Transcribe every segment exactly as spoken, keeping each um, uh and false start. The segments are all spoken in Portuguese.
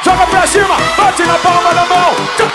joga pra cima, bate na palma da mão.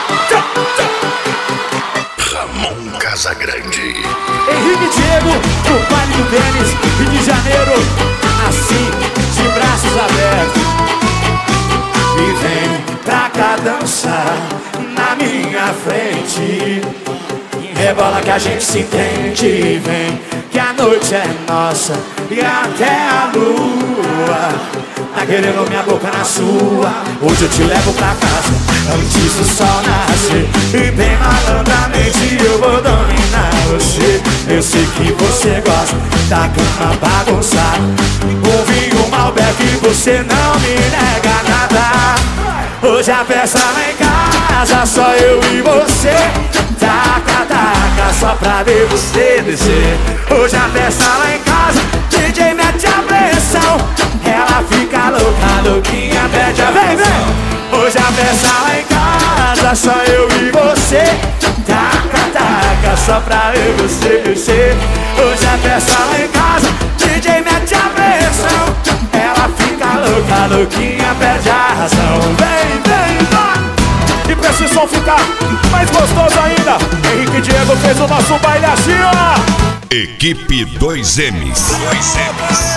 Ramon Casagrande. Henrique Diego, no baile do tênis, Rio de Janeiro, assim, de braços abertos. E vem pra cá dançar na minha frente. Rebola que a gente se entende. Vem que a noite é nossa e até a lua tá querendo minha boca na sua. Hoje eu te levo pra casa antes do sol nascer. E bem malandramente eu vou dominar você. Eu sei que você gosta da cama bagunçada. Um vinho Malbec e você não me nega nada. Hoje a festa lá em casa, só eu e você. Taca, taca, só pra ver você descer. Hoje a festa lá em casa, D J mete a pressão. Ela fica louca, louquinha, pede a vem, vem. Hoje a festa lá em casa, só eu e você. Taca, taca, só pra ver você descer. Hoje a festa lá em casa, D J mete a pressão. Ela fica louca, louquinha, perde a razão. Vem, vem, vai. E pra esse som ficar mais gostoso ainda, Henrique Diego fez o nosso baile assim, ó. Equipe dois M's. dois M's.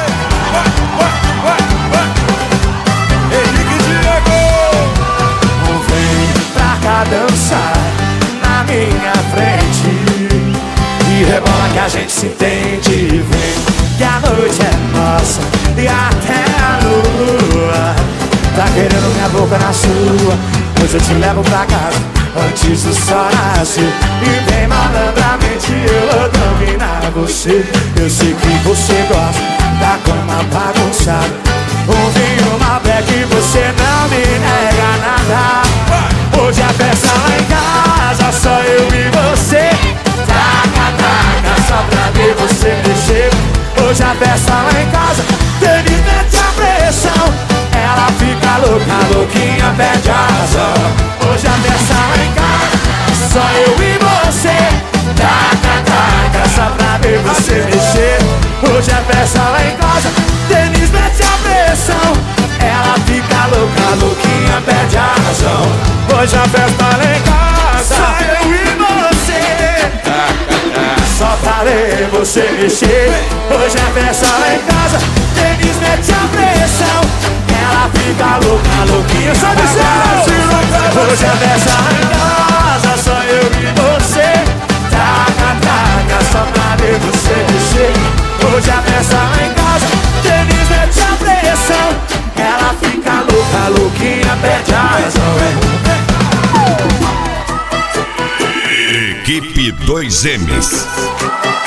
Henrique Diego, vem pra cá dançar na minha frente. E rebola que a gente se entende. Vem que a noite é nossa e até a lua tá querendo minha boca na sua. Hoje eu te levo pra casa antes do sol nascer. E bem malandramente eu vou dominar você. Eu sei que você gosta da cama bagunçada. Um vinho Malbec e você não me nega nada. Hoje a festa lá em casa, só eu e você. Taca, taca, só pra ver você mexer. Hoje a festa lá em casa, Denis mete a pressão. Ela fica louca, louquinha, perde a razão. Hoje a festa lá em casa, só eu e você. Taca, taca, só pra ver você mexer. Hoje a festa lá em casa, Denis mete a pressão. Ela fica louca, louquinha, perde a razão. Hoje a festa lá em casa, só eu e você. Só pra ver você mexer. Hoje a festa lá em casa, Denis mete a pressão. Ela fica louca, louquinha, só dizendo. Hoje a festa lá em casa, só eu e você. Taca, taca, só pra ver você mexer. Hoje a festa lá em casa, Denis mete a pressão. Ela fica louca, louquinha, perde a razão. Equipe dois M's.